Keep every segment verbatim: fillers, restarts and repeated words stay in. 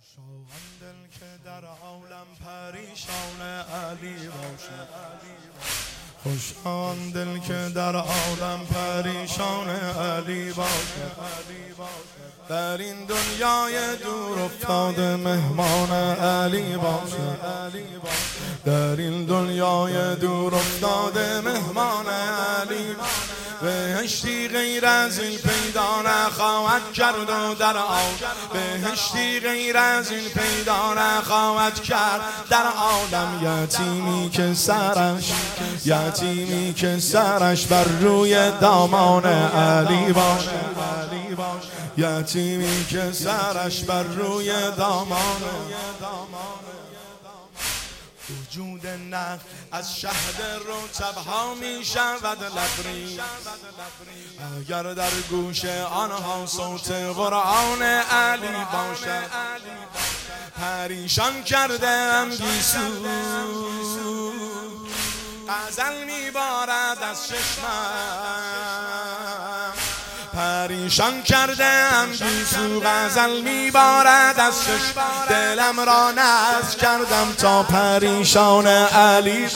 شاهان دل که در عالم پریشان علی باشد، خوشان دل که در عالم پریشان علی باشد. در این دنیای دور افتاده مهمان علی باشد، در این دنیای دور افتاده مهمان علی باشد. بهشتی غیر از این پیدا نخواهد کرد و در عالم بهشتی غیر از این پیدا نخواهد کرد. در عالم یتیمی که سرش یتیمی که سرش بر روی دامان علی باشد، یتیمی که سرش بر روی دامان. وجود نخ از شهد رطب‌ها می شود لبریز اگر در گوش آنها صوت قرآن علی باشد. پریشان کرده ام گیسو غزل می بارد از چشمم، پریشان کرده ام گیسو غزل می بارد از چشمم. دلم را نذر کردم تا پریشان علی،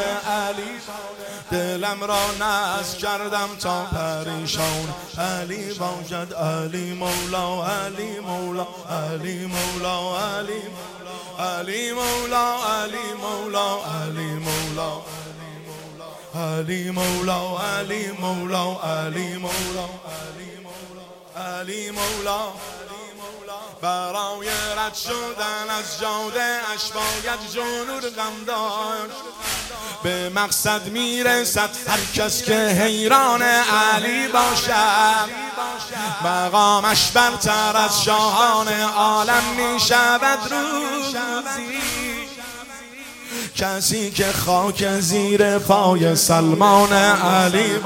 دلم را نذر کردم تا پریشان علی باشد. علی مولا علی مولا علی مولا علی علی مولا علی مولا علی مولا علی مولا علی مولا علی مولا علی مولا. برای رد شدن از جاده اش باید جنون غم داشت، به مقصد میرسد هر کس که حیران علی باشد. مقامش برتر از شاهان عالم میشود روزی کسی که خاک زیر پای سلمان علی،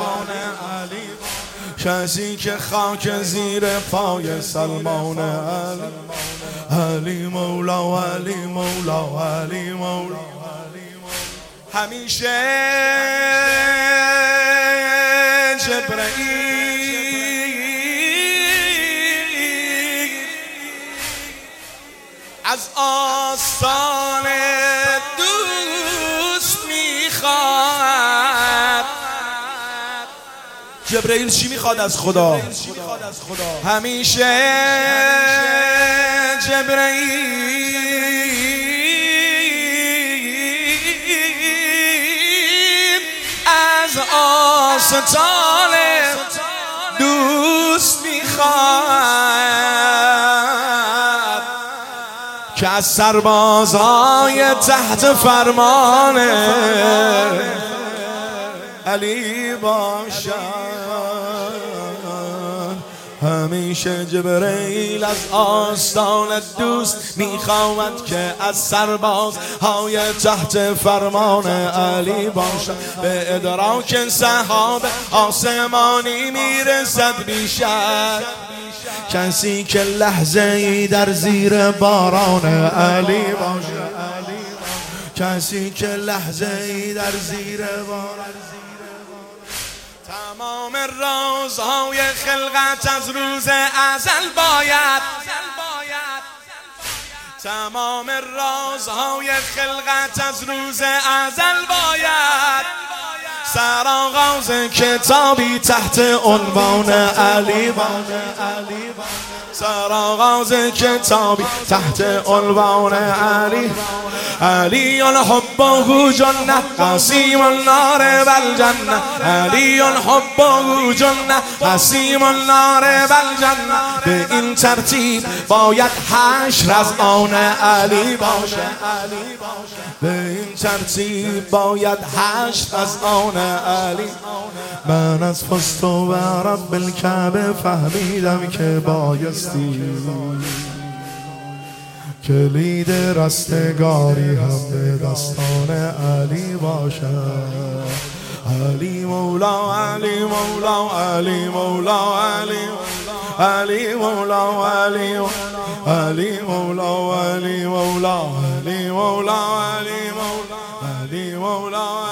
کسی که خاک زیر پای سلمان علی. علی مولا علی مولا علی مولا. همیشه جبرئیل از آستان دوست میخواد. جبرئیل چی میخواد از خدا؟ همیشه جبرئیل از آستان دوست میخواد که از سربازای تحت فرمان علی باشد. همیشه جبرئیل از آستان دوست میخواهد که از سرباز های تحت فرمان علی باشد. به ادراک سحاب آسمانی میرسد بیشتر کسی که لحظه ای در زیر باران علی باشد، کسی که لحظه ای در زیر باران. تمام رازهای خلقت از روز ازل باید، تمام رازهای خلقت از روز ازل باید سرآغاز کتابی تحت عنوان علی باشد، سرآغاز کتابی تحت عنوان علی. علی حبه جنة قسیم النار والجنة، علی حبه جنة قسیم النار والجنة. به این ترتیب باید حشر از آن علی باشد، به این ترتیب باید حشر از آن علی. من از فست و رب الکعبه فهمیدم که بایستی کلید رستگاری هم به دستان علی باشد. علی مولا علی مولا علی مولا علی علی مولا علی علی مولا علی مولا علی مولا علی مولا علی مولا